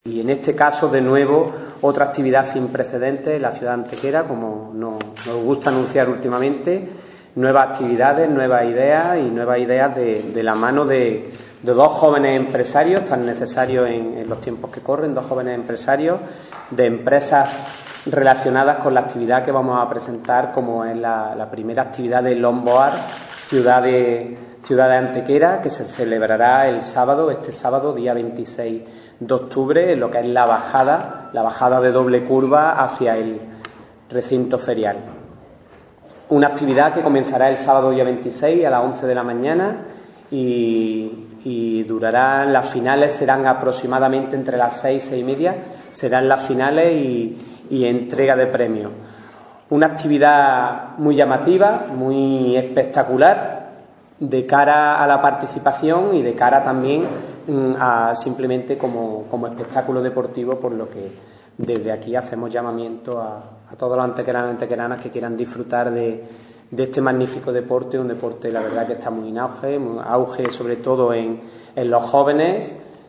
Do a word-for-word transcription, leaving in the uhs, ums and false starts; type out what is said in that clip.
Y en este caso, de nuevo, otra actividad sin precedentes en la ciudad de Antequera, como nos, nos gusta anunciar últimamente, nuevas actividades, nuevas ideas y nuevas ideas de, de la mano de, de dos jóvenes empresarios tan necesarios en, en los tiempos que corren, dos jóvenes empresarios de empresas relacionadas con la actividad que vamos a presentar, como es la, la primera actividad de Lomboar, ciudad de, ciudad de Antequera, que se celebrará el sábado, este sábado, día veintiséis de octubre, en lo que es la bajada, la bajada de doble curva hacia el recinto ferial. Una actividad que comenzará el sábado día veintiséis a las once de la mañana y, y durará, las finales serán aproximadamente entre las seis y seis y media, serán las finales y, y entrega de premios. Una actividad muy llamativa, muy espectacular, de cara a la participación y de cara también a simplemente como, como espectáculo deportivo, por lo que desde aquí hacemos llamamiento a, a todos los antequeranos y antequeranas que quieran disfrutar de, de este magnífico deporte, un deporte la verdad que está muy en auge, muy auge sobre todo en, en los jóvenes,